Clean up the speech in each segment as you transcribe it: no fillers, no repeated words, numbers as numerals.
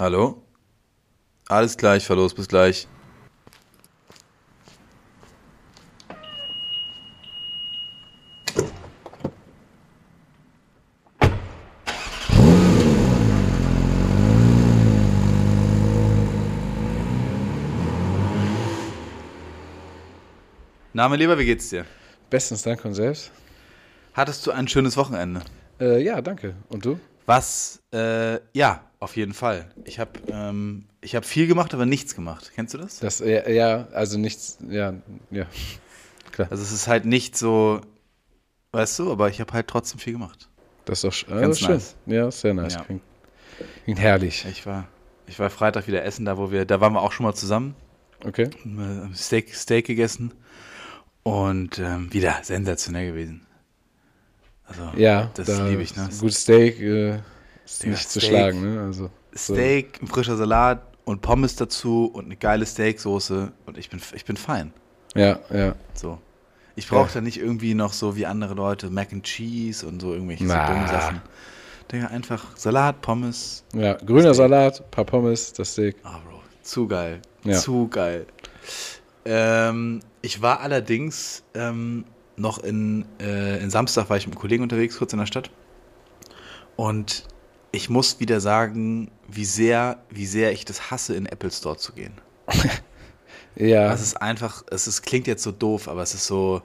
Hallo? Alles gleich, fahr los, bis gleich. Na, mein Lieber, wie geht's dir? Bestens, danke und selbst. Hattest du ein schönes Wochenende? Ja, danke. Und du? Ja, auf jeden Fall. Ich hab viel gemacht, aber nichts gemacht. Kennst du das? Ja, also nichts, ja, klar. Also es ist halt nicht so, weißt du, aber ich habe halt trotzdem viel gemacht. Das ist doch Ganz schön. nice. Ja, sehr nice. Ja. Klingt herrlich. Ich war Freitag wieder essen, da waren wir auch schon mal zusammen, Okay. haben Steak gegessen und wieder sensationell gewesen. Also, Ja, das da liebe ich, ne? gutes Steak ist Digga, nicht zu Steak, schlagen, ne? Also, so. Steak, ein frischer Salat und Pommes dazu und eine geile Steaksoße und ich bin fein. Ja. So. Ich Ja. brauche da nicht irgendwie noch so wie andere Leute Mac and Cheese und so irgendwelche so dummen Na. Sachen. Digga, einfach Salat, Pommes, Ja, grüner Steak. Salat, paar Pommes, das Steak. Ah, Bro, zu geil. Ja. Zu geil. Ich war allerdings noch in Samstag war ich mit einem Kollegen unterwegs, kurz in der Stadt. Und ich muss wieder sagen, wie sehr ich das hasse, in den Apple Store zu gehen. Ja, Es ist einfach, klingt jetzt so doof, aber es ist so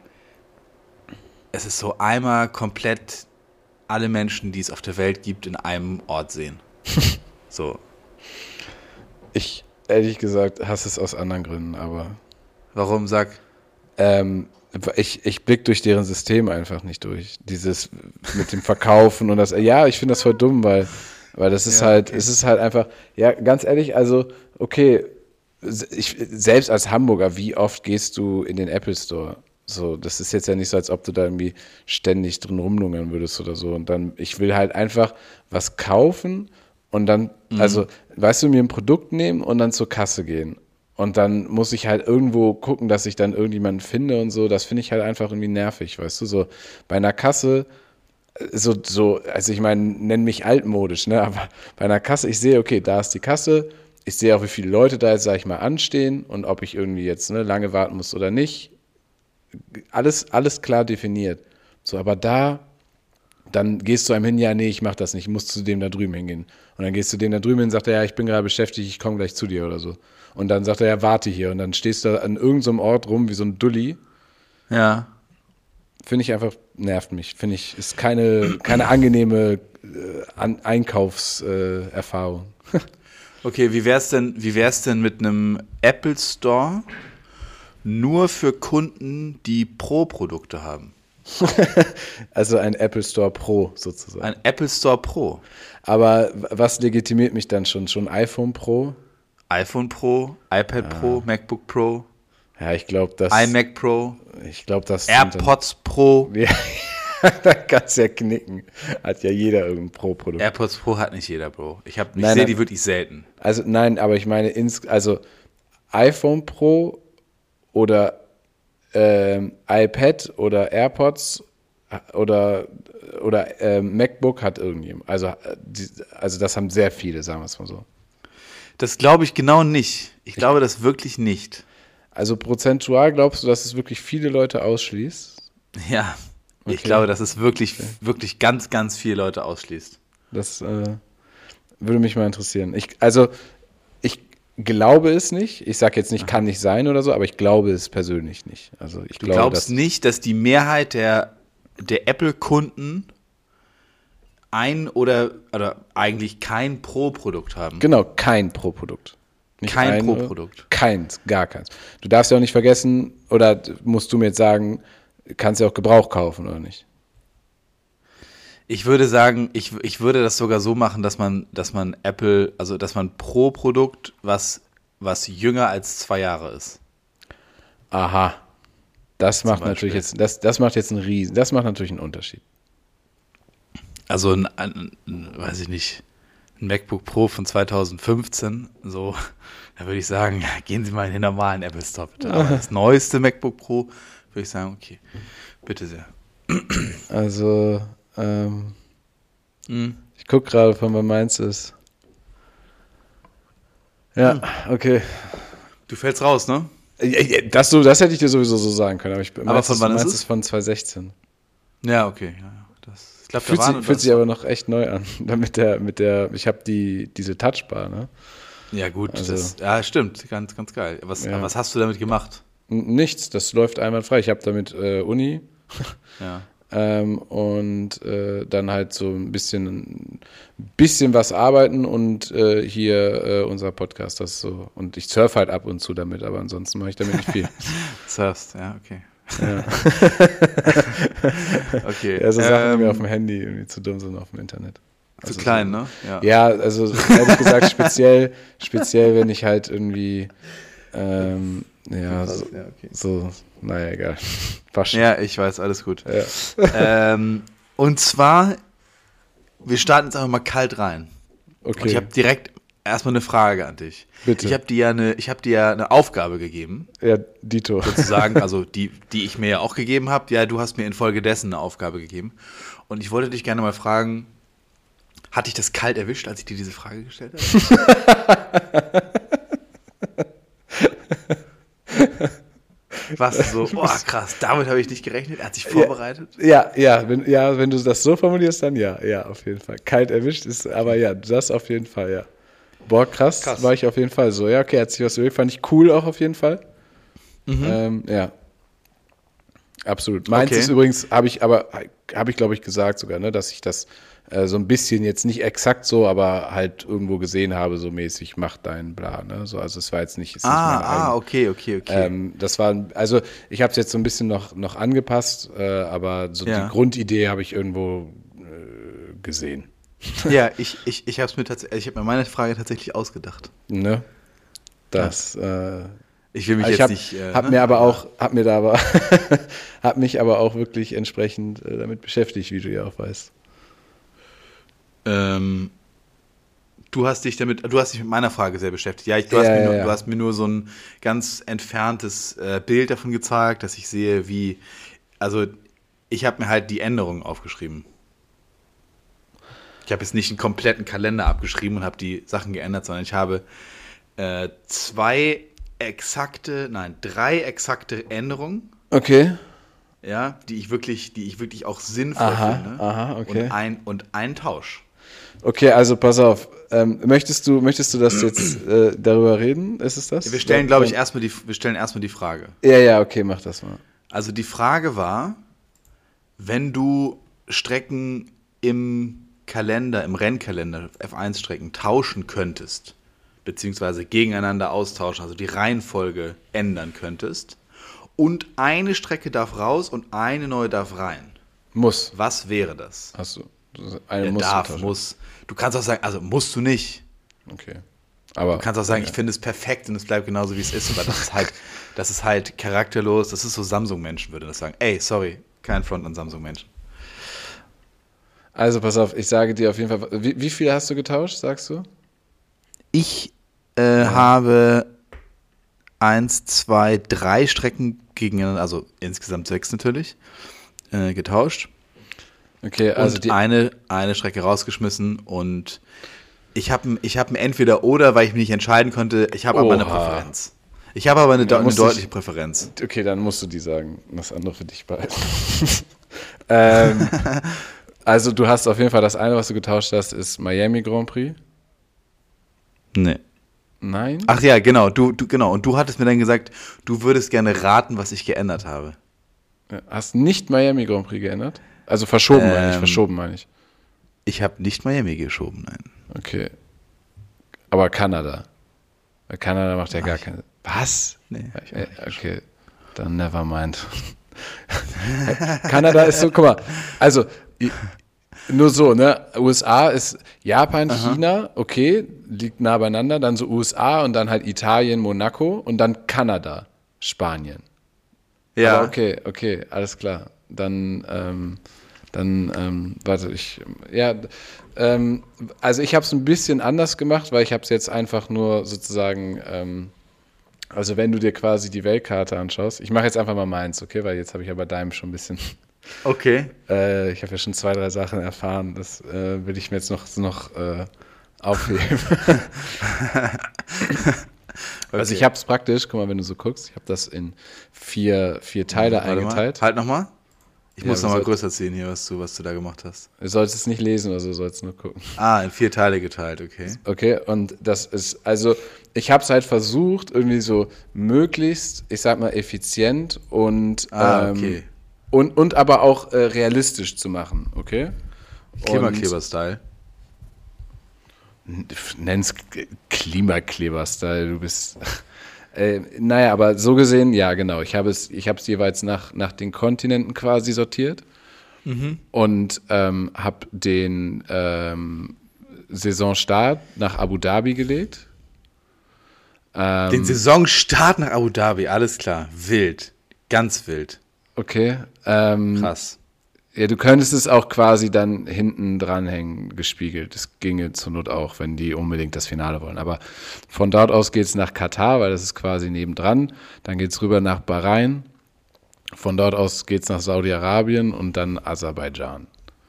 einmal komplett alle Menschen, die es auf der Welt gibt, in einem Ort sehen. So. ich ehrlich gesagt hasse es aus anderen Gründen, aber Warum sag? ähm, ich blick durch deren System einfach nicht durch. Dieses mit dem Verkaufen und das, ja, ich finde das voll dumm, weil das ist Ja, halt, okay. es ist halt einfach, ja, ganz ehrlich, also, okay, selbst als Hamburger, wie oft gehst du in den Apple Store? So, das ist jetzt ja nicht so, als ob du da irgendwie ständig drin rumlungern würdest oder so. Und dann, ich will halt einfach was kaufen und dann, also, weißt du, mir ein Produkt nehmen und dann zur Kasse gehen. Und dann muss ich halt irgendwo gucken, dass ich dann irgendjemanden finde und so. Das finde ich halt einfach irgendwie nervig, weißt du? So bei einer Kasse, also ich meine, nenn mich altmodisch, ne? Aber bei einer Kasse, ich sehe, okay, da ist die Kasse. Ich sehe auch, wie viele Leute da jetzt, sag ich mal, anstehen und ob ich irgendwie jetzt lange warten muss oder nicht. Alles klar definiert. So, aber dann gehst du einem hin, ja, nee, ich mach das nicht, ich muss zu dem da drüben hingehen. Und dann gehst du dem da drüben hin und sagt er, ja, ich bin gerade beschäftigt, ich komme gleich zu dir oder so. Und dann sagt er, ja, warte hier. Und dann stehst du da an irgendeinem so ort rum wie so ein Dulli. Ja. Finde ich einfach, nervt mich. Finde ich, ist keine angenehme Einkaufserfahrung. Okay, wie wär's denn mit einem Apple Store nur für Kunden, die Pro-Produkte haben? Also ein Apple Store Pro sozusagen. Ein Apple Store Pro. Aber was legitimiert mich dann schon? Schon iPhone Pro? iPhone Pro, iPad Pro, MacBook Pro, Ja, ich glaube, iMac Pro, das sind dann, AirPods Pro. ja, da kannst du ja knicken. Hat ja jeder irgendein Pro-Produkt. AirPods Pro hat nicht jeder, Bro. Ich Nein, sehe nein. die wirklich selten. Also nein, aber ich meine, also iPhone Pro oder iPad oder AirPods oder MacBook hat irgendjemand. Also das haben sehr viele, sagen wir es mal so. Das glaube ich genau nicht. Ich glaube das wirklich nicht. Also prozentual glaubst du, dass es wirklich viele Leute ausschließt? Ja, ich Okay. glaube, dass es wirklich, wirklich ganz, ganz viele Leute ausschließt. Das würde mich mal interessieren. Ich glaube es nicht. Ich sage jetzt nicht, kann nicht sein oder so, aber ich glaube es persönlich nicht. Also ich Du glaube, glaubst nicht, dass die Mehrheit der Apple-Kunden ein oder eigentlich kein Pro-Produkt haben? genau, kein Pro-Produkt. Nicht Kein ein, Pro-Produkt. Keins, gar keins. Du darfst ja auch nicht vergessen, oder musst du mir jetzt sagen, kannst ja auch Gebrauch kaufen, oder nicht? Ich würde sagen, ich würde das sogar so machen, dass man Apple, also dass man pro Produkt, was jünger als 2 Jahre ist. Aha. Das macht Beispiel. natürlich jetzt, das macht jetzt das macht natürlich einen Unterschied. Also weiß ich nicht, ein MacBook Pro von 2015, so, da würde ich sagen, ja, gehen Sie mal in den normalen Apple Store bitte. Aber das neueste MacBook Pro würde ich sagen, okay, bitte sehr. Also, ich gucke gerade, von wann meins ist. Ja, okay. Du fällst raus, ne? Das hätte ich dir sowieso so sagen können. Aber von wann ist es? Es von 2016. Ja, okay. Ja. Ich glaube, Fühlt sich aber noch echt neu an. Ich habe diese Touchbar, ne? Ja, gut, Also, stimmt. Ganz, ganz geil. Was hast du damit gemacht? Nichts, das läuft einwandfrei. Ich habe damit Uni. Ja. Und dann halt so ein bisschen was arbeiten und hier unser Podcast, das so. Und ich surfe halt ab und zu damit, aber ansonsten mache ich damit nicht viel. Surfst, ja, okay. Ja. Okay. Ja, so Sachen, die mir auf dem Handy irgendwie zu dumm sind auf dem Internet. Zu klein, ne? Ja, also ehrlich gesagt, speziell, wenn ich halt irgendwie naja, egal. Waschen. Ja, ich weiß, alles gut. Ja. Und zwar, wir starten jetzt einfach mal kalt rein. Okay. Und ich habe direkt erstmal eine Frage an dich. Bitte. Ich habe dir ja eine Aufgabe gegeben. Ja, Dito. Sozusagen, also die ich mir ja auch gegeben habe. Ja, du hast mir infolgedessen eine Aufgabe gegeben. Und ich wollte dich gerne mal fragen, hat dich das kalt erwischt, als ich dir diese Frage gestellt habe? Warst du so, krass, damit habe ich nicht gerechnet, er hat sich vorbereitet? Ja, wenn du das so formulierst, dann ja, auf jeden Fall. Kalt erwischt ist, aber ja, das auf jeden Fall, ja. Boah, krass. War ich auf jeden Fall so. Ja, okay, hat sich was überlegt, fand ich cool auch auf jeden Fall. Ja. Absolut. Meins ist übrigens, habe ich glaube ich gesagt sogar, ne, dass ich das so ein bisschen jetzt nicht exakt so, aber halt irgendwo gesehen habe, so mäßig, mach deinen Bla, ne? So, also es war jetzt nicht. Okay. Das war, also ich habe es jetzt so ein bisschen noch angepasst, aber so die Grundidee habe ich irgendwo gesehen. Ja, ich habe mir meine Frage tatsächlich ausgedacht. Ne? Ich will mich jetzt nicht. Hab mich aber auch wirklich entsprechend damit beschäftigt, wie du ja auch weißt. Du hast dich mit meiner Frage sehr beschäftigt. Ja, du hast mir nur so ein ganz entferntes Bild davon gezeigt, dass ich sehe, ich habe mir halt die Änderungen aufgeschrieben. Ich habe jetzt nicht einen kompletten Kalender abgeschrieben und habe die Sachen geändert, sondern ich habe 3 exakte Änderungen. Okay. Ja, die ich wirklich auch sinnvoll finde. Aha, okay. Und einen Tausch. Okay, also pass auf. Möchtest du das jetzt darüber reden? Ist es das? Wir stellen, glaube ich, erstmal die Frage. Ja, okay, mach das mal. Also die Frage war, wenn du Strecken im Rennkalender, F1-Strecken, tauschen könntest, beziehungsweise gegeneinander austauschen, also die Reihenfolge ändern könntest, und eine Strecke darf raus und eine neue darf rein. Muss. Was wäre das? Achso. Muss. Du kannst auch sagen, also musst du nicht. Okay. Aber du kannst auch sagen, ich finde es perfekt und es bleibt genauso, wie es ist. Aber das ist halt charakterlos. Das ist so Samsung-Menschen, würde das sagen. Ey, sorry, kein Front an Samsung-Menschen. Also pass auf, ich sage dir auf jeden Fall, wie viele hast du getauscht, sagst du? Ich habe 1, 2, 3 Strecken gegeneinander, also insgesamt 6 natürlich, getauscht. Okay, also und eine Strecke rausgeschmissen und ich habe ein Entweder-Oder, weil ich mich nicht entscheiden konnte. Ich habe aber eine Präferenz. Ich habe aber eine deutliche Präferenz. Okay, dann musst du die sagen. Das andere für dich behalten. Also du hast auf jeden Fall das eine, was du getauscht hast, ist Miami Grand Prix. Nee. Nein? Ach ja, genau. Genau. Und du hattest mir dann gesagt, du würdest gerne raten, was ich geändert habe. Hast nicht Miami Grand Prix geändert? Also verschoben meine ich. Ich habe nicht Miami geschoben, nein. Okay. Aber Kanada. Weil Kanada macht ja gar keine... Was? Nee. Okay, dann never mind. Kanada ist so, guck mal, also nur so, ne? USA ist Japan, China, okay, liegt nah beieinander, dann so USA und dann halt Italien, Monaco und dann Kanada, Spanien. Ja. Aber okay, alles klar. Also ich habe es ein bisschen anders gemacht, weil ich habe es jetzt einfach nur sozusagen, also wenn du dir quasi die Weltkarte anschaust, ich mache jetzt einfach mal meins, okay, weil jetzt habe ich ja bei deinem schon ein bisschen, okay, ich habe ja schon 2, 3 Sachen erfahren, das will ich mir jetzt noch aufheben. Also ich habe es praktisch, guck mal, wenn du so guckst, ich habe das in vier Teile eingeteilt. Halt nochmal. Ich muss nochmal soll- größer ziehen hier, was du da gemacht hast. Du sollst es nicht lesen, also du sollst nur gucken. In 4 Teile geteilt, okay. Okay, und das ist, also ich habe es halt versucht, irgendwie so möglichst, ich sag mal, effizient und, Okay. und aber auch realistisch zu machen, okay? Klimakleber-Style. Nenn's Klimakleber-Style, du bist. Naja, aber so gesehen, ja, genau. Ich habe es jeweils nach den Kontinenten quasi sortiert und habe den Saisonstart nach Abu Dhabi gelegt. Den Saisonstart nach Abu Dhabi, alles klar. Wild. Ganz wild. Okay. Krass. Ja, du könntest es auch quasi dann hinten dranhängen, gespiegelt. Das ginge zur Not auch, wenn die unbedingt das Finale wollen. Aber von dort aus geht es nach Katar, weil das ist quasi nebendran. Dann geht es rüber nach Bahrain. Von dort aus geht es nach Saudi-Arabien und dann Aserbaidschan.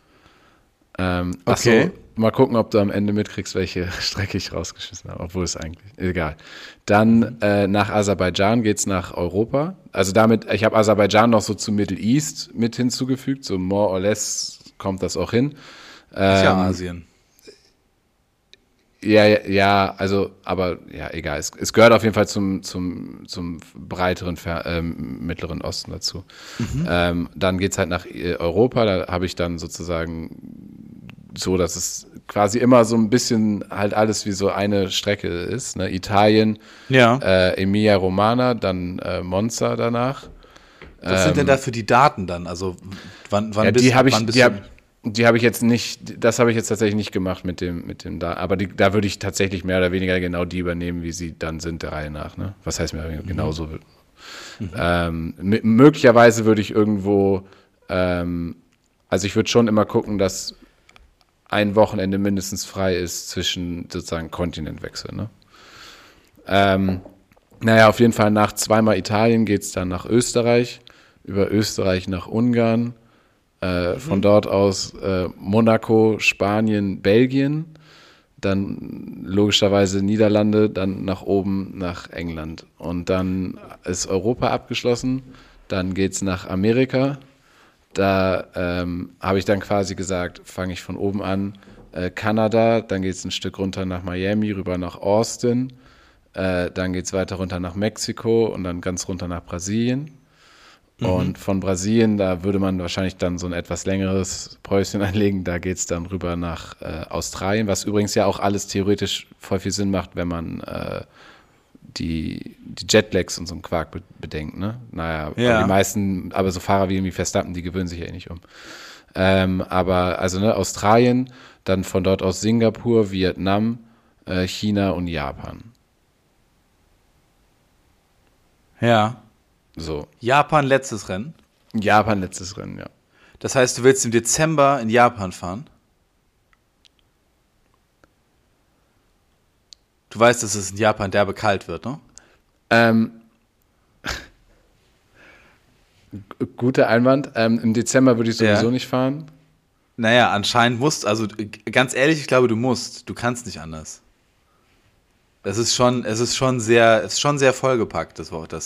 Okay. Mal gucken, ob du am Ende mitkriegst, welche Strecke ich rausgeschissen habe, obwohl es eigentlich egal. Dann nach Aserbaidschan geht's nach Europa. Also ich habe Aserbaidschan noch so zu Middle East mit hinzugefügt, so more or less kommt das auch hin. Ist ja Asien. Ja, also, aber ja, egal. Es gehört auf jeden Fall zum breiteren Mittleren Osten dazu. Dann geht's halt nach Europa, da habe ich dann sozusagen so, dass es quasi immer so ein bisschen halt alles wie so eine Strecke ist. Ne? Italien, Ja. Emilia-Romagna, dann Monza danach. Was sind denn da für die Daten dann? Also wann Ja, bist du? die habe ich jetzt nicht, das habe ich jetzt tatsächlich nicht gemacht mit dem da, aber da würde ich tatsächlich mehr oder weniger genau die übernehmen, wie sie dann sind, der Reihe nach. Ne? Was heißt mir genauso? Möglicherweise würde ich irgendwo, also ich würde schon immer gucken, dass ein Wochenende mindestens frei ist zwischen sozusagen Kontinentwechsel. Ne? Naja, auf jeden Fall nach zweimal Italien geht es dann nach Österreich, über Österreich nach Ungarn, von dort aus Monaco, Spanien, Belgien, dann logischerweise Niederlande, dann nach oben nach England. Und dann ist Europa abgeschlossen, dann geht es nach Amerika. Da habe ich dann quasi gesagt, fange ich von oben an, Kanada, dann geht es ein Stück runter nach Miami, rüber nach Austin, dann geht es weiter runter nach Mexiko und dann ganz runter nach Brasilien. Und von Brasilien, da würde man wahrscheinlich dann so ein etwas längeres Päuschen einlegen, da geht es dann rüber nach Australien, was übrigens ja auch alles theoretisch voll viel Sinn macht, wenn man die Jetlags und so einen Quark bedenkt, ne? Naja, Ja. die meisten, aber so Fahrer wie irgendwie Verstappen, die gewöhnen sich ja eh nicht um. Aber also ne, Australien, dann von dort aus Singapur, Vietnam, China und Japan. Ja. So. Japan letztes Rennen. Japan letztes Rennen, ja. Das heißt, du willst im Dezember in Japan fahren? Du weißt, dass es in Japan derbe kalt wird, ne? Guter Einwand. Im Dezember würde ich sowieso nicht fahren. Naja, anscheinend ganz ehrlich, ich glaube, du musst. Du kannst nicht anders. Es ist schon sehr vollgepackt, das Wort,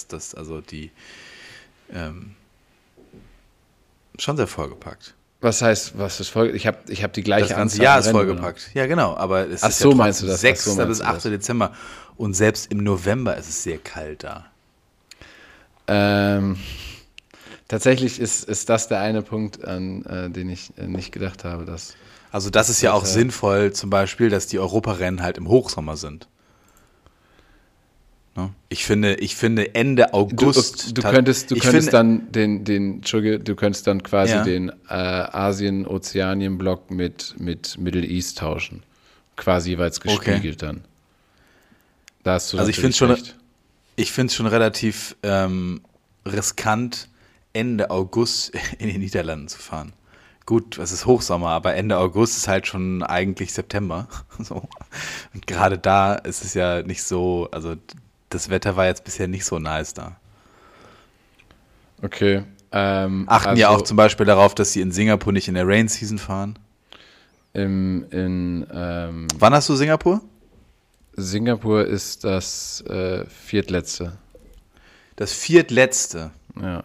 schon sehr vollgepackt. Was heißt, was ist voll? Ich hab die gleiche Das ganze Anzahl Jahr an ist Rennen, vollgepackt. Ja, genau, aber es Ach ist so, ja meinst du das? 6. Ach so, bis meinst du 8. Dezember. Und selbst im November ist es sehr kalt da. Tatsächlich ist das der eine Punkt, an den ich nicht gedacht habe. Dass Also das ist ja auch sinnvoll, zum Beispiel, dass die Europarennen halt im Hochsommer sind. Ne? Ich finde Ende August. Du könntest dann du könntest dann quasi den Asien-Ozeanien-Block mit Middle East tauschen. Quasi jeweils gespiegelt dann. Da hast du also recht. Ich finde es schon relativ riskant, Ende August in den Niederlanden zu fahren. Gut, es ist Hochsommer, aber Ende August ist halt schon eigentlich September. So. Und gerade da ist es ja nicht so, also das Wetter war jetzt bisher nicht so nice da. Okay. Achten ja auch zum Beispiel darauf, dass sie in Singapur nicht in der Rain Season fahren. Wann hast du Singapur? Singapur ist das viertletzte. Das viertletzte. Ja.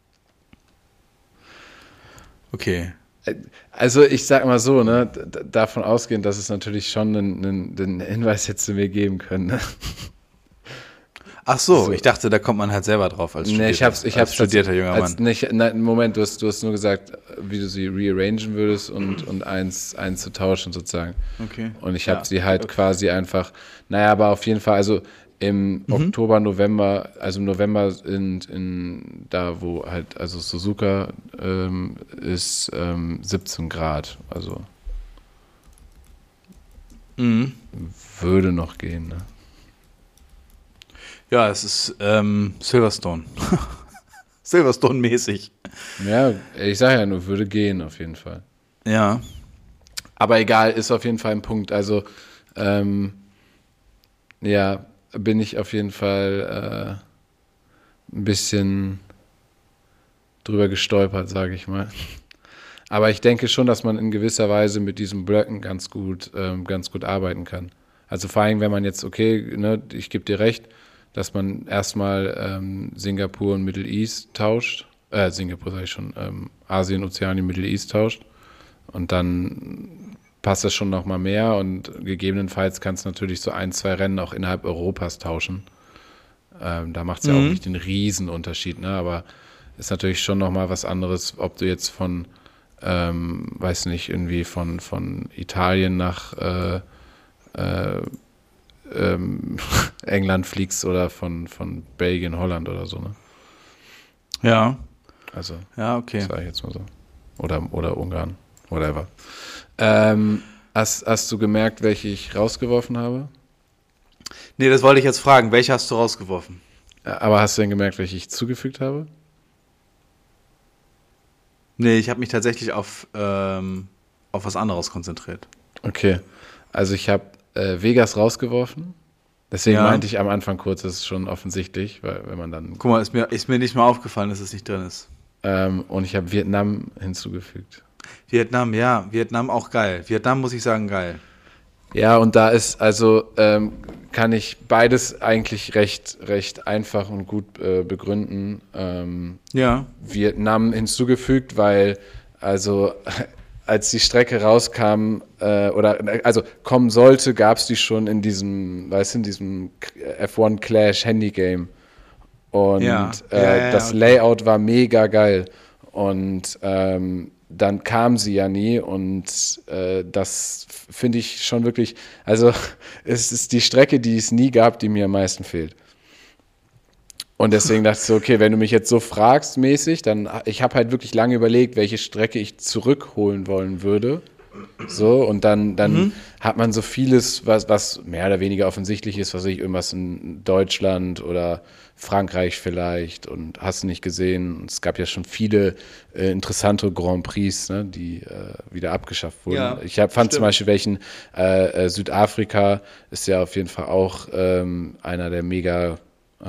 Okay. Also ich sag mal so, ne, davon ausgehend, dass es natürlich schon einen Hinweis hätte mir geben können. Ne? Ach so, ich dachte, da kommt man halt selber drauf als studierter junger Mann. Moment, du hast nur gesagt, wie du sie rearrangen würdest und eins zu tauschen sozusagen. Okay. Und ich habe sie halt quasi einfach, aber auf jeden Fall, also im Oktober, November, also im November da wo halt, also Suzuka ist 17 Grad, also würde noch gehen, ne? Ja, es ist Silverstone. Silverstone-mäßig. Ja, ich sage ja nur, würde gehen auf jeden Fall. Ja. Aber egal, ist auf jeden Fall ein Punkt. Also, bin ich auf jeden Fall ein bisschen drüber gestolpert, sage ich mal. Aber ich denke schon, dass man in gewisser Weise mit diesen Blöcken ganz gut arbeiten kann. Also vor allem, wenn man jetzt, ich gebe dir recht, dass man erstmal Singapur und Middle East tauscht. Singapur sage ich schon, Asien, Ozeanien, Middle East tauscht. Und dann passt das schon nochmal mehr und gegebenenfalls kannst du natürlich so 1-2 Rennen auch innerhalb Europas tauschen. Da macht es ja auch nicht den Riesenunterschied, ne? Aber ist natürlich schon nochmal was anderes, ob du jetzt von, weiß nicht, irgendwie von Italien nach England fliegst oder von Belgien, Holland oder so, ne? Ja. Also, ja, okay. Sag ich jetzt mal so. Oder Ungarn, whatever. Hast du gemerkt, welche ich rausgeworfen habe? Nee, das wollte ich jetzt fragen. Welche hast du rausgeworfen? Aber hast du denn gemerkt, welche ich zugefügt habe? Nee, ich habe mich tatsächlich auf was anderes konzentriert. Okay, also ich habe Vegas rausgeworfen. Deswegen meinte ich am Anfang kurz, das ist schon offensichtlich, weil wenn man dann... Guck mal, ist mir nicht mal aufgefallen, dass es nicht drin ist. Und ich habe Vietnam hinzugefügt. Vietnam, ja. Vietnam auch geil. Vietnam muss ich sagen, geil. Ja, und da ist, also kann ich beides eigentlich recht einfach und gut begründen. Vietnam hinzugefügt, weil, also als die Strecke rauskam also kommen sollte, gab es die schon in diesem F1 Clash Handy-Game. Und das Layout war mega geil. Und dann kam sie ja nie und das finde ich schon wirklich, also es ist die Strecke, die es nie gab, die mir am meisten fehlt. Und deswegen dachte ich so, okay, wenn du mich jetzt so fragst mäßig, dann, ich habe halt wirklich lange überlegt, welche Strecke ich zurückholen wollen würde. So, und dann hat man so vieles, was mehr oder weniger offensichtlich ist, irgendwas in Deutschland oder Frankreich vielleicht und hast du nicht gesehen. Es gab ja schon viele interessante Grand Prix, ne, die wieder abgeschafft wurden. Ja, ich fand zum Beispiel welchen, Südafrika ist ja auf jeden Fall auch einer der mega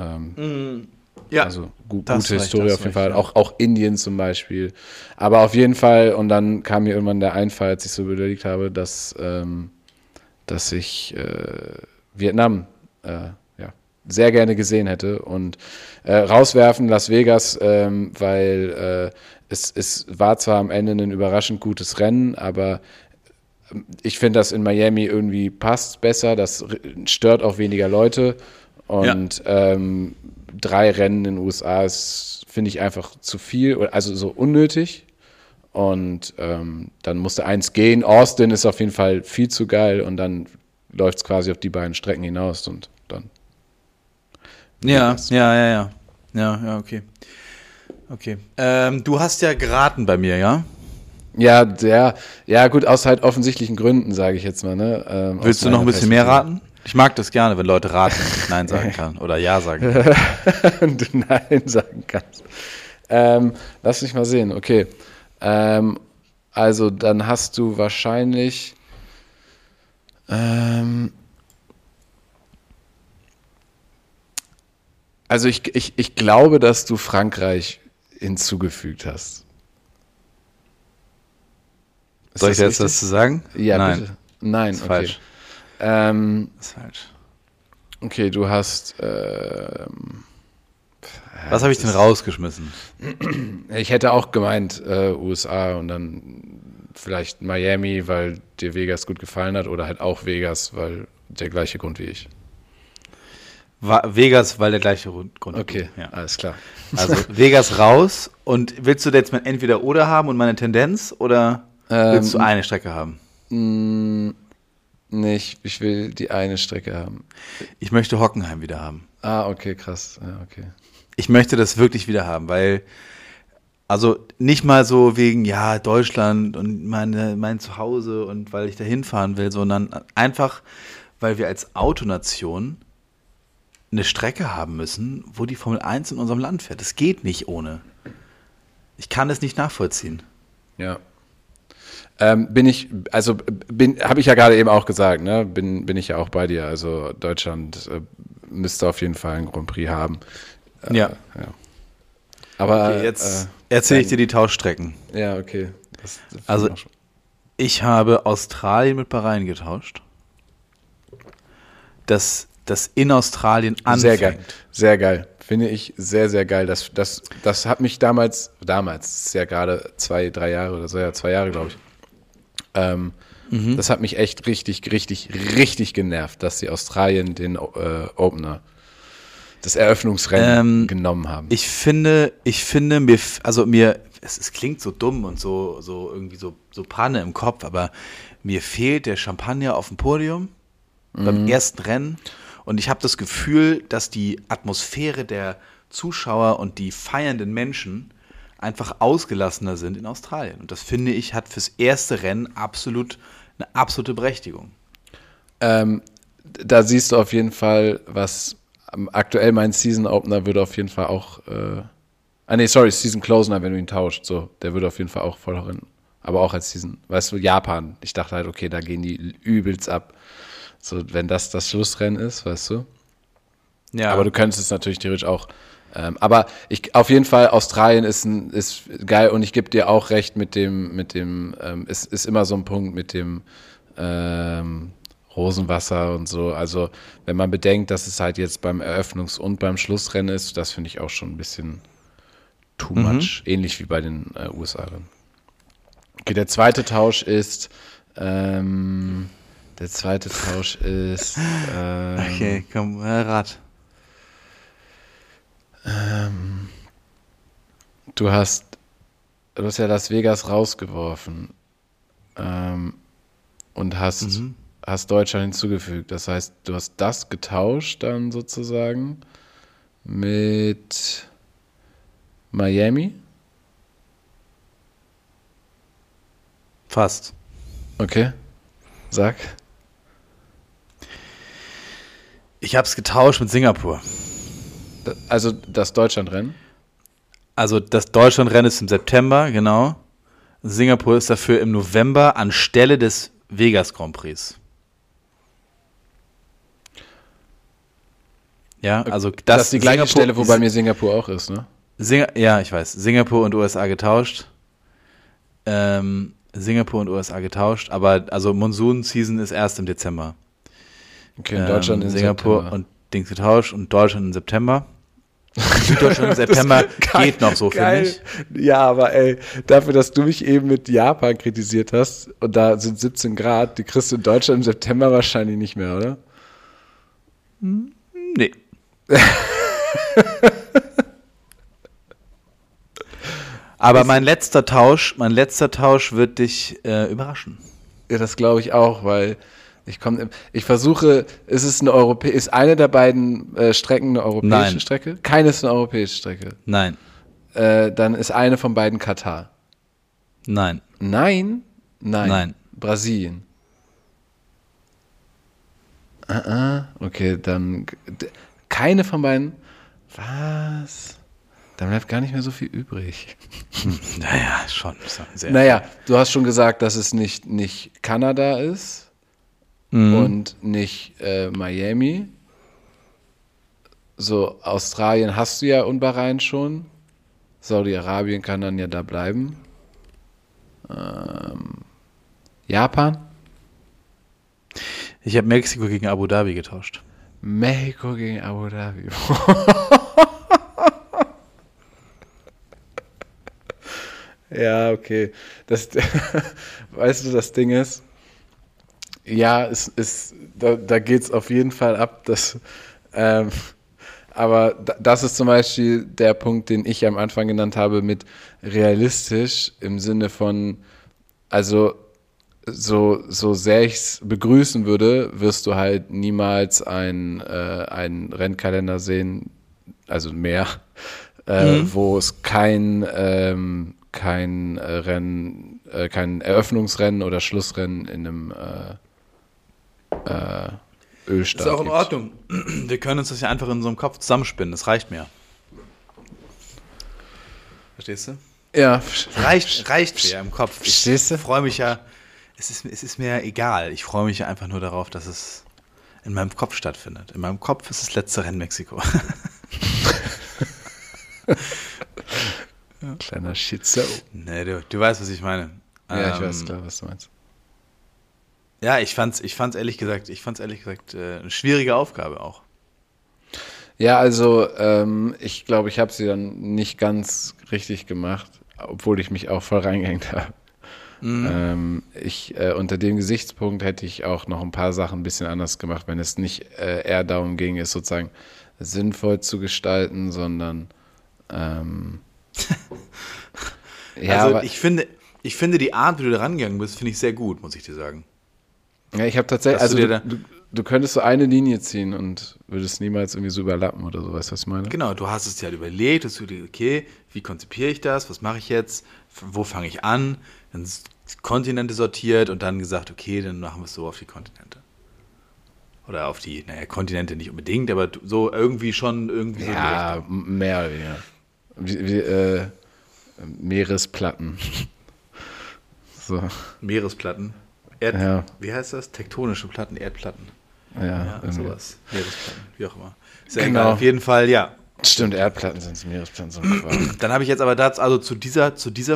also gute Historie auf jeden Fall, ja. Auch Indien zum Beispiel. Aber auf jeden Fall, und dann kam mir irgendwann der Einfall, als ich so überlegt habe, dass ich Vietnam sehr gerne gesehen hätte. Und rauswerfen Las Vegas, weil es war zwar am Ende ein überraschend gutes Rennen, aber ich finde, dass in Miami irgendwie passt besser, das stört auch weniger Leute. Und 3 Rennen in den USA ist, finde ich, einfach zu viel, also so unnötig. Und dann musste 1 gehen. Austin ist auf jeden Fall viel zu geil und dann läuft es quasi auf die beiden Strecken hinaus und dann. Ja, okay. Okay. Du hast ja geraten bei mir, ja? Ja, gut, aus halt offensichtlichen Gründen, sage ich jetzt mal. Ne? Willst du noch ein bisschen mehr raten? Ich mag das gerne, wenn Leute raten und ich Nein sagen kann oder Ja sagen kann. Und du Nein sagen kannst. Lass mich mal sehen, okay. Also dann hast du wahrscheinlich also ich glaube, dass du Frankreich hinzugefügt hast. Ist Soll ich das jetzt was richtig? zu sagen? Ja, Nein, bitte. Nein, ist okay. falsch. Ist falsch. Okay, du hast. Was habe ich denn rausgeschmissen? Ich hätte auch gemeint USA und dann vielleicht Miami, weil dir Vegas gut gefallen hat, oder halt auch Vegas, weil der gleiche Grund wie ich. Vegas, weil der gleiche Grund. Okay, Ja. alles klar. Also Vegas raus. Und willst du jetzt mein Entweder-Oder haben und meine Tendenz oder willst du eine Strecke haben? Nicht, ich will die eine Strecke haben. Ich möchte Hockenheim wieder haben. Ah, okay, krass. Ja, okay. Ich möchte das wirklich wieder haben, weil, also nicht mal so wegen, ja, Deutschland und mein Zuhause und weil ich da hinfahren will, sondern einfach, weil wir als Autonation eine Strecke haben müssen, wo die Formel 1 in unserem Land fährt. Das geht nicht ohne. Ich kann es nicht nachvollziehen. Ja. Habe ich ja gerade eben auch gesagt, ne? Bin ich ja auch bei dir. Also Deutschland müsste auf jeden Fall einen Grand Prix haben. Ja. Aber Okay, jetzt erzähle ich dir die Tauschstrecken. Ja, okay. Das Also auch schon. ich habe Australien mit Bahrain getauscht. Das in Australien anfängt. Sehr geil. Sehr geil. Finde ich sehr, sehr geil. Das hat mich damals, ist ja gerade 2-3 Jahre oder so, ja, 2 Jahre, glaube ich. Das hat mich echt richtig, richtig, richtig genervt, dass die Australien den Opener, das Eröffnungsrennen genommen haben. Ich finde, es klingt so dumm und so irgendwie so Panne im Kopf, aber mir fehlt der Champagner auf dem Podium beim ersten Rennen. Und ich habe das Gefühl, dass die Atmosphäre der Zuschauer und die feiernden Menschen einfach ausgelassener sind in Australien. Und das, finde ich, hat fürs erste Rennen eine absolute Berechtigung. Da siehst du auf jeden Fall, was aktuell mein Season Opener würde auf jeden Fall auch Season Closer, wenn du ihn tauscht, so, der würde auf jeden Fall auch voll rennen. Aber auch als Season, weißt du, Japan. Ich dachte halt, okay, da gehen die übelst ab. So, wenn das Schlussrennen ist, weißt du. Ja. Aber du könntest es natürlich theoretisch auch. Aber auf jeden Fall, Australien ist geil und ich gebe dir auch recht mit dem, ist immer so ein Punkt mit dem Rosenwasser und so. Also, wenn man bedenkt, dass es halt jetzt beim Eröffnungs- und beim Schlussrennen ist, das finde ich auch schon ein bisschen too much. Ähnlich wie bei den USA dann. Okay, der zweite Tausch ist okay, komm, Rat. Du hast ja Las Vegas rausgeworfen und hast Deutschland hinzugefügt. Das heißt, du hast das getauscht dann sozusagen mit Miami? Fast. Okay, sag. Ich habe es getauscht mit Singapur. Also das Deutschlandrennen? Also das Deutschlandrennen ist im September, genau. Singapur ist dafür im November anstelle des Vegas Grand Prix. Ja, also das ist die gleiche Stelle, wo bei mir Singapur auch ist, ne? Ja, ich weiß. Singapur und USA getauscht. Aber also Monsoon-Season ist erst im Dezember. Okay, in Deutschland in Singapur September. und Dings getauscht und Deutschland im September. Deutschland im September geht noch so, finde ich. Ja, aber ey, dafür, dass du mich eben mit Japan kritisiert hast und da sind 17 Grad, die kriegst du in Deutschland im September wahrscheinlich nicht mehr, oder? Nee. Aber mein letzter Tausch wird dich überraschen. Ja, das glaube ich auch, weil ich versuche, ist eine der beiden Strecken eine europäische Strecke? Keine ist eine europäische Strecke. Nein. Dann ist eine von beiden Katar. Nein. Nein? Nein. Brasilien. Okay, dann keine von beiden. Was? Dann bleibt gar nicht mehr so viel übrig. Naja, schon. Naja, du hast schon gesagt, dass es nicht Kanada ist und nicht Miami. So, Australien hast du ja und Bahrain schon. Saudi-Arabien kann dann ja da bleiben. Japan? Ich habe Mexiko gegen Abu Dhabi getauscht. Mexiko gegen Abu Dhabi. Ja, okay. Weißt du, das Ding ist, ja, da geht es auf jeden Fall ab, aber das ist zum Beispiel der Punkt, den ich am Anfang genannt habe mit realistisch im Sinne von, also so sehr ich es begrüßen würde, wirst du halt niemals einen Rennkalender sehen, also mehr, wo es kein Eröffnungsrennen oder Schlussrennen in einem Ölstart Ist auch in gibt. Ordnung. Wir können uns das ja einfach in so einem Kopf zusammenspinnen. Das reicht mir. Verstehst du? Ja. Reicht mir im Kopf. Verstehst du? Ich freue mich ja. Es ist mir ja egal. Ich freue mich ja einfach nur darauf, dass es in meinem Kopf stattfindet. In meinem Kopf ist das letzte Rennen Mexiko. Kleiner Schizo. Nee, du weißt, was ich meine. Ja, ich weiß klar, was du meinst. Ja, ich fand's ehrlich gesagt eine schwierige Aufgabe auch. Ja, also ich glaube, ich habe sie dann nicht ganz richtig gemacht, obwohl ich mich auch voll reingehängt habe. Unter dem Gesichtspunkt hätte ich auch noch ein paar Sachen ein bisschen anders gemacht, wenn es nicht eher darum ging, es sozusagen sinnvoll zu gestalten, sondern ja, also aber, ich finde die Art, wie du da rangegangen bist, finde ich sehr gut, muss ich dir sagen. ja, ich habe tatsächlich, Dass also du dir du könntest so eine Linie ziehen und würdest niemals irgendwie so überlappen oder so, weißt du, was ich meine? Genau, du hast es dir halt überlegt, dass du dir, okay, wie konzipiere ich das, was mache ich jetzt, wo fange ich an, dann Kontinente sortiert und dann gesagt, okay, dann machen wir es so auf die Kontinente. Oder auf die, Kontinente nicht unbedingt, aber so irgendwie schon irgendwie so. Ja, mehr oder weniger. Meeresplatten. So. Meeresplatten. Ja. Wie heißt das? Tektonische Platten, Erdplatten. Ja, sowas. Meeresplatten, wie auch immer. Ist ja Genau. egal. Auf jeden Fall, ja. Stimmt, Erdplatten sind es, Meeresplatten sind Quark. Dann habe ich jetzt aber also zu dieser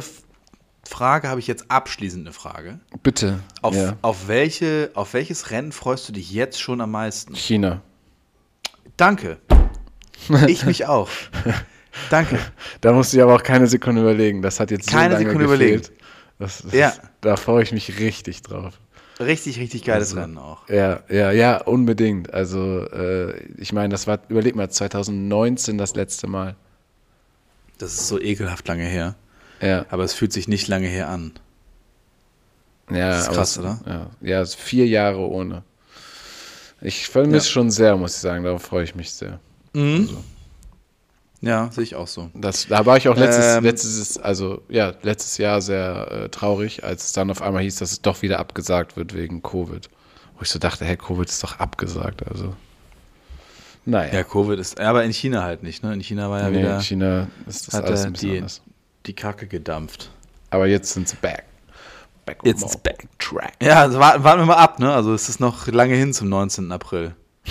Frage habe ich jetzt abschließend eine Frage. Bitte. Auf welches Rennen freust du dich jetzt schon am meisten? China. Danke. Ich mich auch. Danke. Da musste ich aber auch keine Sekunde überlegen. Das hat jetzt Keine so lange Sekunde gefehlt. Ja. Da freue ich mich richtig drauf. Richtig, richtig geiles Rennen auch. Ja, unbedingt. Also, ich meine, das war, überleg mal, 2019 das letzte Mal. Das ist so ekelhaft lange her. Ja. Aber es fühlt sich nicht lange her an. Ja, Das ist krass, oder? Ja, es ist 4 Jahre ohne. Ich vermisse schon sehr, muss ich sagen. Darauf freue ich mich sehr. Mhm. Also. Ja, sehe ich auch so. Da war ich auch letztes Jahr sehr traurig, als es dann auf einmal hieß, dass es doch wieder abgesagt wird wegen Covid. Wo ich so dachte, hey, Covid ist doch abgesagt. Also, naja. Ja, Covid ist, aber in China halt nicht, ne? In China war ja wieder. In China ist das alles ein bisschen anders. Die Kacke gedampft. Aber jetzt sind sie back. Jetzt ist back track. Ja, also warten wir mal ab, ne? Also es ist noch lange hin zum 19. April.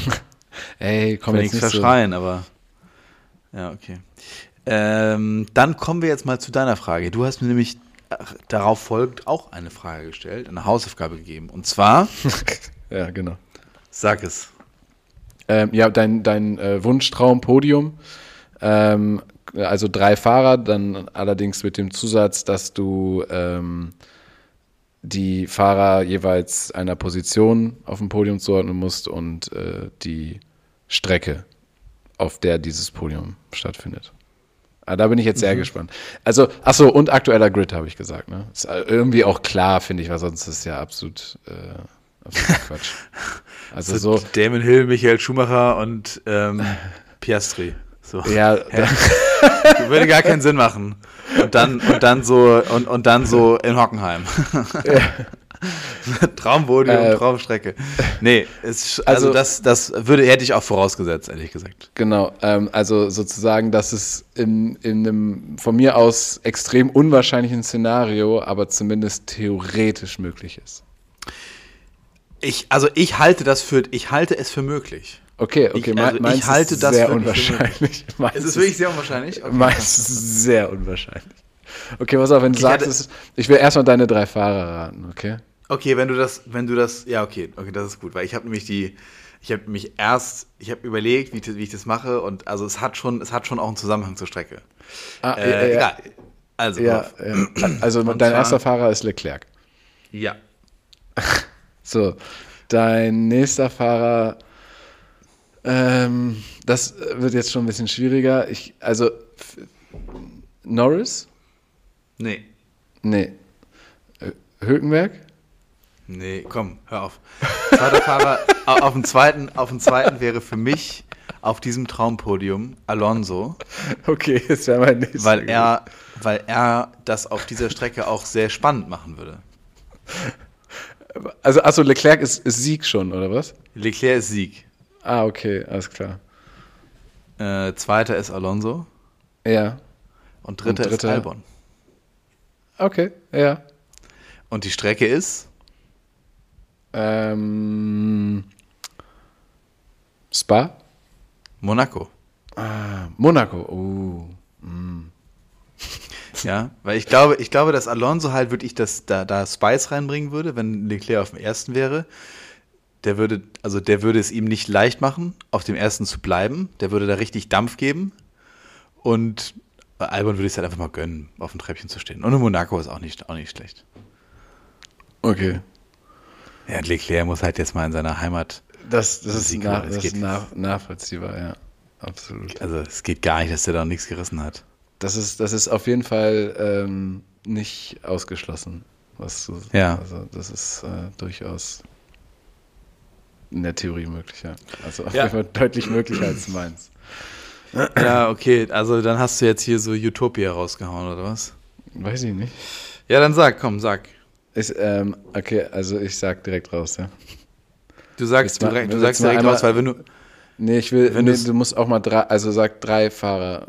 Ey, komm jetzt nichts nicht verschreien, aber ja, okay. Dann kommen wir jetzt mal zu deiner Frage. Du hast mir nämlich darauf folgend auch eine Frage gestellt, eine Hausaufgabe gegeben. Und zwar ja, genau. Sag es. Ja, dein Wunschtraum-Podium. Also 3 Fahrer, dann allerdings mit dem Zusatz, dass du die Fahrer jeweils einer Position auf dem Podium zuordnen musst und die Strecke, auf der dieses Podium stattfindet. Da bin ich jetzt sehr gespannt. Also, achso, und aktueller Grid habe ich gesagt. Ne? Ist irgendwie auch klar, finde ich, weil sonst ist es ja absolut Quatsch. Also so Damon Hill, Michael Schumacher und Piastri. So. Ja, würde gar keinen Sinn machen. Und dann so in Hockenheim. Ja. Traumpodium, Traumstrecke. Nee, das hätte ich auch vorausgesetzt, ehrlich gesagt. Genau, also sozusagen, dass es in einem von mir aus extrem unwahrscheinlichen Szenario, aber zumindest theoretisch möglich ist. Ich halte es für möglich. Okay, ich halte das sehr unwahrscheinlich. Ist es wirklich sehr unwahrscheinlich? Okay. Meistens sehr unwahrscheinlich. Okay, pass auf, wenn du sagst, ich will erstmal deine 3 Fahrer raten, okay? Okay, wenn du das, ja, okay, das ist gut, weil ich habe überlegt, wie ich das mache und also es hat schon auch einen Zusammenhang zur Strecke. Ja. Egal. Also, Ja, ja. Also und dein zwar, erster Fahrer ist Leclerc. ja, So, dein nächster Fahrer, das wird jetzt schon ein bisschen schwieriger. Norris? nee, Nee. Hülkenberg? nee, komm, hör auf. Zweiter Fahrer, auf dem zweiten wäre für mich auf diesem Traumpodium Alonso, Okay, das wäre mein nächster. weil er das auf dieser Strecke auch sehr spannend machen würde. Also, achso, Leclerc ist Sieg schon, oder was? Leclerc ist Sieg. Ah, okay, alles klar. Zweiter ist Alonso Ja, und dritter ist dritter? Albon. okay, ja. Und die Strecke ist Spa? Monaco. Monaco, Ja, weil ich glaube, dass Alonso halt wirklich da Spice reinbringen würde, wenn Leclerc auf dem ersten wäre. Der würde es ihm nicht leicht machen, auf dem ersten zu bleiben. Der würde da richtig Dampf geben. Und Albon würde es halt einfach mal gönnen, auf dem Treppchen zu stehen. Und in Monaco ist auch nicht schlecht. Okay. Ja, Leclerc muss halt jetzt mal in seiner Heimat. Das ist, Sieg, nachvollziehbar, ja. Absolut. Also es geht gar nicht, dass der da nichts gerissen hat. Das ist auf jeden Fall nicht ausgeschlossen. Ja. Also das ist durchaus in der Theorie möglich, ja. Also auf Ja. jeden Fall deutlich möglicher als meins. Ja, okay, also dann hast du jetzt hier so Utopia rausgehauen, oder was? Weiß ich nicht. Ja, dann sag. Okay, also ich sag direkt raus, ja. Du sagst Willst du direkt mal raus, weil wenn du. Nee, du musst auch mal sag 3 Fahrer.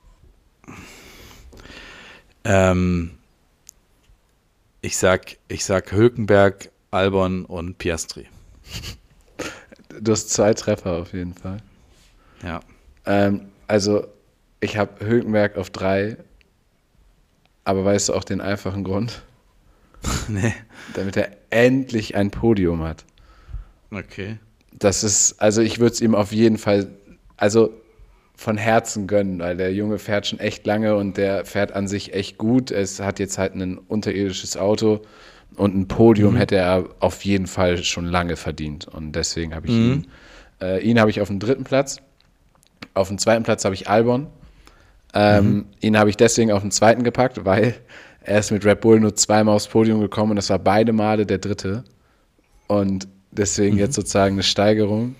Ich sag Hülkenberg, Albon und Piastri. Du hast 2 Treffer auf jeden Fall. Ja. Also ich habe Hülkenberg auf 3, aber weißt du auch den einfachen Grund? Nee. Damit er endlich ein Podium hat. Okay. Das ist, also ich würde es ihm auf jeden Fall, also von Herzen gönnen, weil der Junge fährt schon echt lange und der fährt an sich echt gut. Es hat jetzt halt ein unterirdisches Auto und ein Podium hätte er auf jeden Fall schon lange verdient. Und deswegen habe ich ihn habe ich auf dem 3. Platz. Auf dem 2. Platz habe ich Albon. Ihn habe ich deswegen auf den 2. gepackt, weil er ist mit Red Bull nur 2-mal aufs Podium gekommen und das war beide Male der 3. Und deswegen jetzt sozusagen eine Steigerung.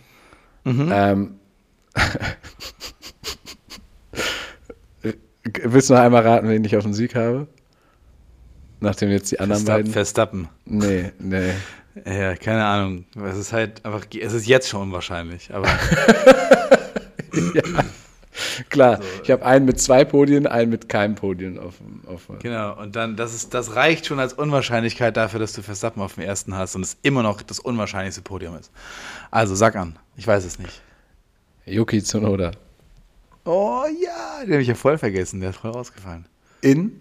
Willst du noch einmal raten, wen ich auf den Sieg habe? Nachdem jetzt die anderen beiden. Verstappen. Nee. Ja, keine Ahnung. Es ist halt einfach, es ist jetzt schon unwahrscheinlich, aber. Ja, klar. Ich habe einen mit 2 Podien, einen mit keinem Podien auf. Genau, und dann, das reicht schon als Unwahrscheinlichkeit dafür, dass du Verstappen auf dem ersten hast und es immer noch das unwahrscheinlichste Podium ist. Also, sag an. Ich weiß es nicht. Yuki Tsunoda. Oh ja, den habe ich ja voll vergessen. Der ist voll rausgefallen. In?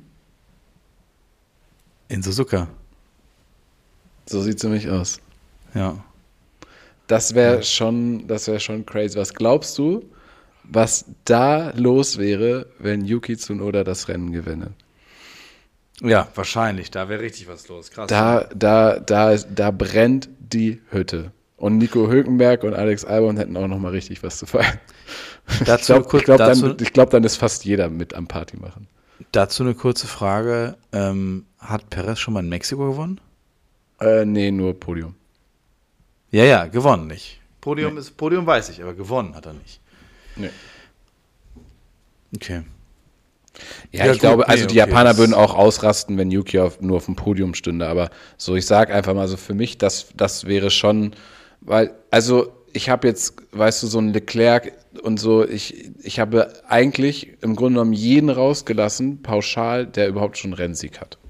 In Suzuka. So sieht es nämlich aus. Ja. Das wäre schon crazy. Was glaubst du, was da los wäre, wenn Yuki Tsunoda das Rennen gewinne? Ja, wahrscheinlich. Da wäre richtig was los. Krass. Da brennt die Hütte. Und Nico Hülkenberg und Alex Albon hätten auch noch mal richtig was zu feiern. Ich glaube, dann ist fast jeder mit am Party machen. Dazu eine kurze Frage. Hat Perez schon mal in Mexiko gewonnen? Nee, nur Podium. Ja, gewonnen nicht. Podium weiß ich, aber gewonnen hat er nicht. Nee. Okay. Ja, ich glaube, die Japaner würden auch ausrasten, wenn Yuki nur auf dem Podium stünde. Aber so, ich sag einfach mal so, für mich, das wäre schon, weil, also ich habe jetzt, weißt du, so einen Leclerc und so, ich habe eigentlich im Grunde genommen jeden rausgelassen, pauschal, der überhaupt schon Rennsieg hat.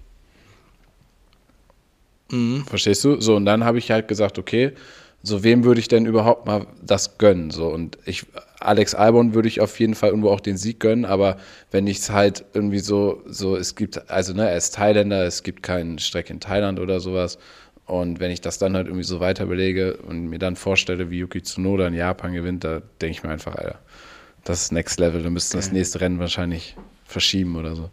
Verstehst du? So, und dann habe ich halt gesagt, okay, so wem würde ich denn überhaupt mal das gönnen? So, und Alex Albon würde ich auf jeden Fall irgendwo auch den Sieg gönnen, aber wenn ich es halt irgendwie so, es gibt, also er ist Thailänder, es gibt keine Strecke in Thailand oder sowas Und wenn ich das dann halt irgendwie so weiter belege und mir dann vorstelle, wie Yuki Tsunoda in Japan gewinnt, da denke ich mir einfach, Alter, das ist Next Level. Wir müssten das nächste Rennen wahrscheinlich verschieben oder so.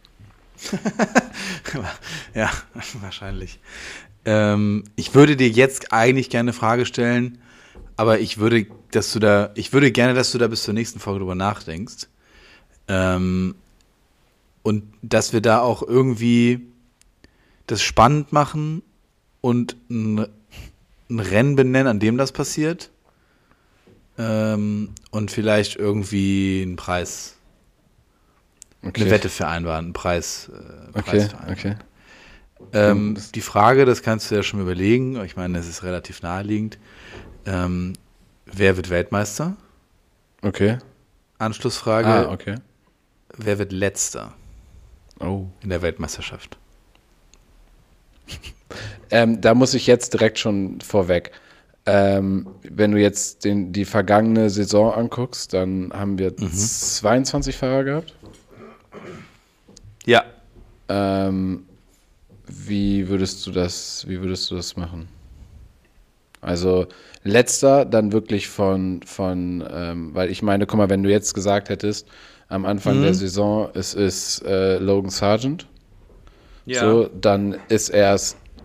Ja, wahrscheinlich. Ich würde dir jetzt eigentlich gerne eine Frage stellen, aber ich würde gerne, dass du da bis zur nächsten Folge drüber nachdenkst. Und dass wir da auch irgendwie das spannend machen und ein Rennen benennen, an dem das passiert. Und vielleicht irgendwie einen Preis, eine Wette vereinbaren, einen Preis vereinbaren. Okay. Die Frage, das kannst du ja schon überlegen, ich meine, es ist relativ naheliegend. Wer wird Weltmeister? Okay. Anschlussfrage. Okay. Wer wird Letzter Oh. in der Weltmeisterschaft? Da muss ich jetzt direkt schon vorweg. Wenn du jetzt die vergangene Saison anguckst, dann haben wir 22 Fahrer gehabt. Ja. Wie würdest du das machen? Also letzter dann wirklich weil ich meine, guck mal, wenn du jetzt gesagt hättest, am Anfang der Saison, es ist Logan Sargent, so, dann ist er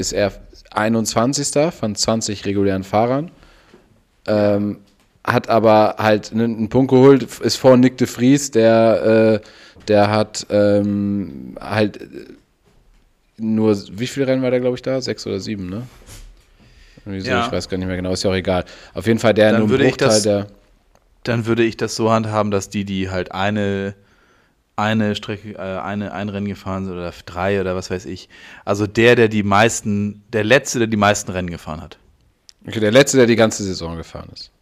21. von 20 regulären Fahrern, hat aber halt einen Punkt geholt, ist vor Nick de Vries, der hat halt nur, wie viele Rennen war der, glaube ich, da? 6 oder 7, ne? Irgendwie so, Ja. Ich weiß gar nicht mehr genau, ist ja auch egal. Auf jeden Fall der Dann nur würde einen ich Bruchteil der... Dann würde ich das so handhaben, dass die halt eine Strecke, ein Rennen gefahren sind oder 3 oder was weiß ich. Also der Letzte, der die meisten Rennen gefahren hat. Okay, der Letzte, der die ganze Saison gefahren ist.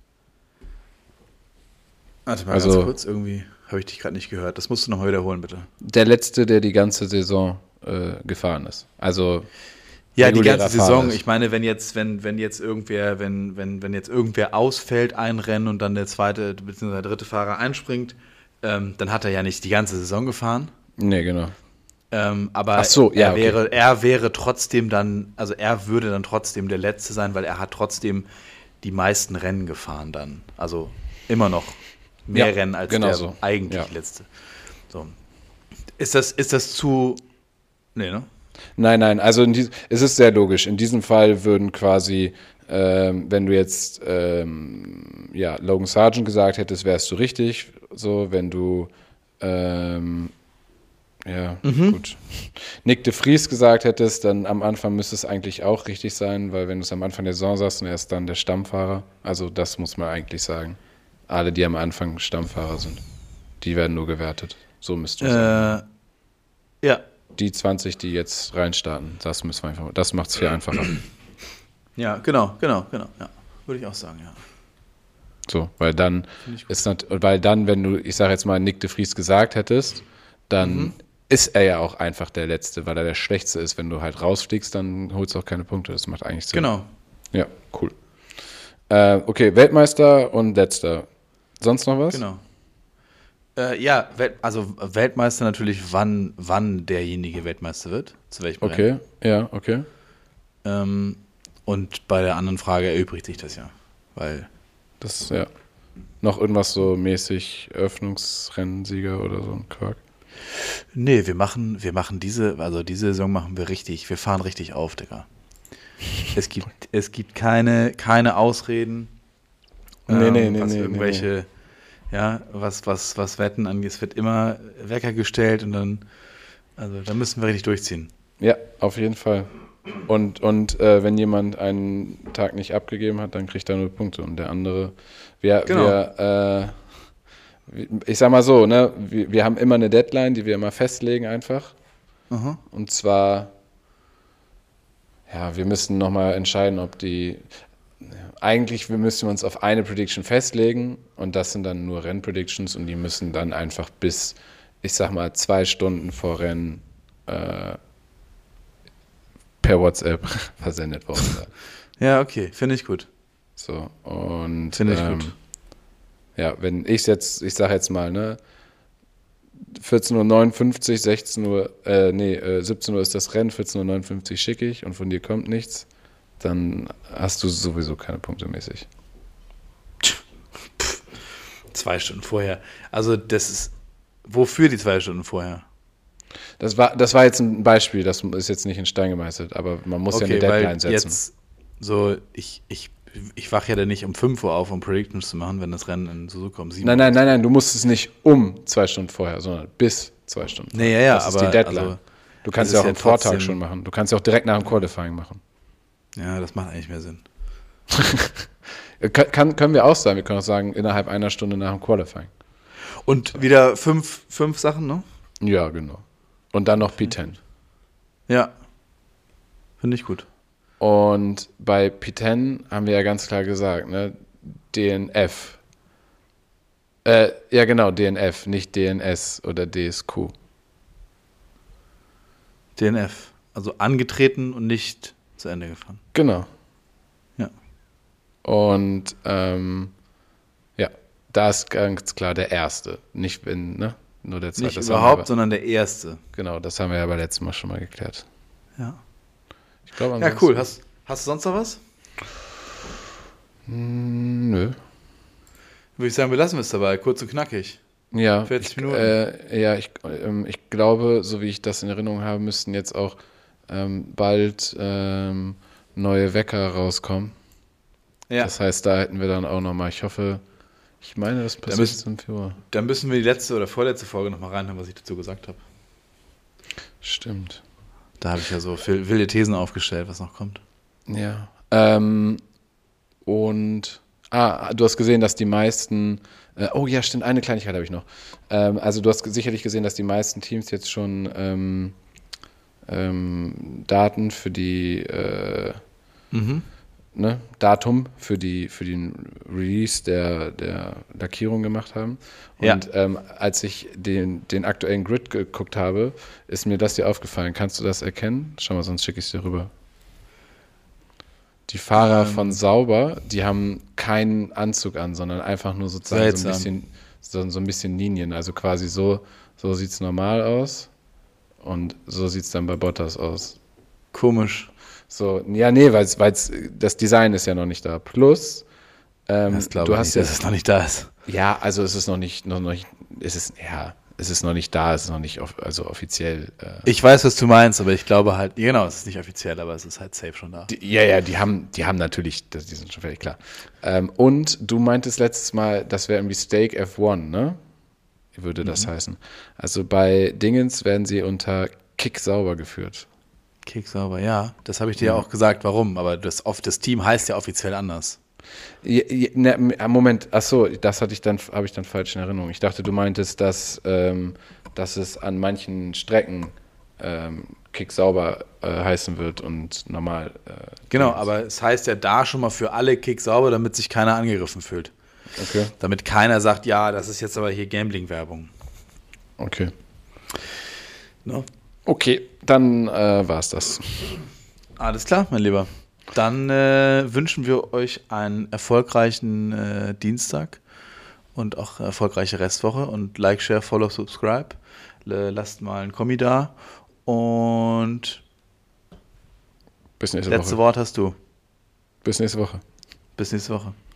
Warte mal Also- ganz kurz, irgendwie habe ich dich gerade nicht gehört. Das musst du nochmal wiederholen, bitte. Der Letzte, der die ganze Saison gefahren ist. Also Ja, die regulärer ganze Fahrer Saison. ist. Ich meine, wenn jetzt irgendwer ausfällt, ein Rennen und dann der zweite bzw. der dritte Fahrer einspringt, dann hat er ja nicht die ganze Saison gefahren. Nee, genau. Aber Ach so, ja, er wäre trotzdem dann, also er würde dann trotzdem der Letzte sein, weil er hat trotzdem die meisten Rennen gefahren dann. Also immer noch mehr Ja, Rennen als genau der so. eigentlich Ja. Letzte. So. Ist das zu... Nee, ne? Nein, also es ist sehr logisch. In diesem Fall würden quasi, wenn du jetzt Logan Sargent gesagt hättest, wärst du richtig. So, wenn du gut. Nick de Vries gesagt hättest, dann am Anfang müsste es eigentlich auch richtig sein, weil wenn du es am Anfang der Saison sagst und er ist dann der Stammfahrer, also das muss man eigentlich sagen. Alle, die am Anfang Stammfahrer sind, die werden nur gewertet. So müsste es sein. Ja. Die 20, die jetzt reinstarten, das macht es viel einfacher. Ja, genau. Ja, würde ich auch sagen, ja. So, weil dann wenn du, ich sage jetzt mal, Nick de Vries gesagt hättest, dann ist er ja auch einfach der Letzte, weil er der Schlechteste ist. Wenn du halt rausfliegst, dann holst du auch keine Punkte. Das macht eigentlich Sinn. Genau. Ja, cool. Okay, Weltmeister und Letzter. Sonst noch was? Genau. Weltmeister natürlich, wann derjenige Weltmeister wird, zu welchem Rennen. Okay. Und bei der anderen Frage erübrigt sich das ja, weil... Das, ja. Noch irgendwas so mäßig Eröffnungsrennsieger oder so ein Quark? Nee, wir machen diese Saison machen wir richtig, wir fahren richtig auf, Digga. Es gibt keine Ausreden, was irgendwelche, ja, was Wetten angeht. Es wird immer Wecker gestellt und dann, also da müssen wir richtig durchziehen. Ja, auf jeden Fall. Und wenn jemand einen Tag nicht abgegeben hat, dann kriegt er 0 Punkte. Und der andere, ich sag mal so, ne, wir haben immer eine Deadline, die wir immer festlegen einfach. Aha. Und zwar, wir müssen nochmal entscheiden, wir müssen uns auf eine Prediction festlegen und das sind dann nur Rennpredictions und die müssen dann einfach bis, ich sag mal, 2 Stunden vor Rennen per WhatsApp versendet worden sein. Ja, okay, finde ich gut. So, und Finde ich gut. Ja, wenn ich sage jetzt mal, ne, 14:59 Uhr, 17 Uhr ist das Rennen, 14:59 Uhr schicke ich und von dir kommt nichts, dann hast du sowieso keine Punkte mäßig. 2 Stunden vorher. Also das ist, wofür die 2 Stunden vorher? Das war jetzt ein Beispiel, das ist jetzt nicht in Stein gemeißelt, aber man muss ja eine Deadline setzen. Jetzt so, ich wache ja dann nicht um 5 Uhr auf, um Predictions zu machen, wenn das Rennen in Suzuka um 7 Uhr ist. Nein, du musst es nicht um 2 Stunden vorher, sondern bis 2 Stunden vorher. Nee, ja, das ist aber die Deadline. Also, du kannst ja auch am Vortag schon machen. Du kannst ja auch direkt nach dem Qualifying machen. Ja, das macht eigentlich mehr Sinn. Können wir auch sagen. Wir können auch sagen, innerhalb einer Stunde nach dem Qualifying. Und wieder fünf Sachen, ne? Ja, genau. Und dann noch P10. Ja. Finde ich gut. Und bei P10 haben wir ja ganz klar gesagt, ne? DNF. Ja, genau, DNF, nicht DNS oder DSQ. DNF. Also angetreten und nicht zu Ende gefahren. Genau. Ja. Und ja, da ist ganz klar der Erste. Nicht nur der Zweite. Nicht überhaupt, sondern der Erste. Genau, das haben wir ja beim letzten Mal schon mal geklärt. Ja. Ich glaube, ja, cool. Hast du sonst noch was? Nö. Würde ich sagen, wir lassen es dabei. Kurz und knackig. Ja, 40 Minuten. Ich glaube, so wie ich das in Erinnerung habe, müssten jetzt auch bald neue Wecker rauskommen. Ja. Das heißt, da hätten wir dann auch nochmal, ich meine, das passiert jetzt im Februar. Dann müssen wir die letzte oder vorletzte Folge nochmal reinhören, was ich dazu gesagt habe. Stimmt. Da habe ich ja so wilde Thesen aufgestellt, was noch kommt. Ja. Du hast gesehen, dass die meisten, oh ja, stimmt, eine Kleinigkeit habe ich noch. Also du hast sicherlich gesehen, dass die meisten Teams jetzt schon Daten für die Datum für den Release der Lackierung gemacht haben. Und als ich den aktuellen Grid geguckt habe, ist mir das hier aufgefallen. Kannst du das erkennen? Schau mal, sonst schicke ich es dir rüber. Die Fahrer von Sauber, die haben keinen Anzug an, sondern einfach nur sozusagen so ein bisschen Linien. Also quasi so sieht es normal aus und so sieht es dann bei Bottas aus. Komisch. So, ja, nee, weil das Design ist ja noch nicht da. Plus, das glaube ich nicht, dass es noch nicht da ist. Ja, also es ist noch nicht da, es ist noch nicht offiziell. Ich weiß, was du meinst, aber ich glaube halt, genau, es ist nicht offiziell, aber es ist halt safe schon da. Die haben natürlich, die sind schon völlig klar. Und du meintest letztes Mal, das wäre irgendwie Stake F1, ne? Würde das heißen. Also bei Dingens werden sie unter Kick sauber geführt. Kick sauber, ja. Das habe ich dir ja auch gesagt, warum, aber das Team heißt ja offiziell anders. Moment, achso, das habe ich dann falsch in Erinnerung. Ich dachte, du meintest, dass es an manchen Strecken Kick sauber heißen wird und normal. Genau, aber es heißt ja da schon mal für alle Kick sauber, damit sich keiner angegriffen fühlt. Okay. Damit keiner sagt, ja, das ist jetzt aber hier Gambling-Werbung. Okay. No? Okay, dann war's das. Alles klar, mein Lieber. Dann wünschen wir euch einen erfolgreichen Dienstag und auch erfolgreiche Restwoche und Like, Share, Follow, Subscribe. Lasst mal ein Kommi da und bis nächste Woche. Letzte Wort hast du. Bis nächste Woche. Bis nächste Woche.